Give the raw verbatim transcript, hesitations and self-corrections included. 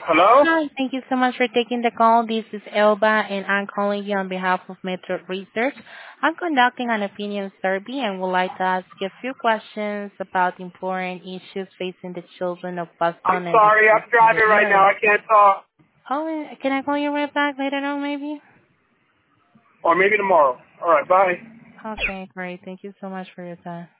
Hello? Hi, thank you so much for taking the call. This is Elba, and I'm calling you on behalf of Metro Research. I'm conducting an opinion survey and would like to ask you a few questions about important issues facing the children of I'm Boston and the sorry, youth I'm in the driving right now. area. I can't talk. Oh, can I call you right back later on, maybe? Or maybe tomorrow. All right, bye. Okay, great. Thank you so much for your time.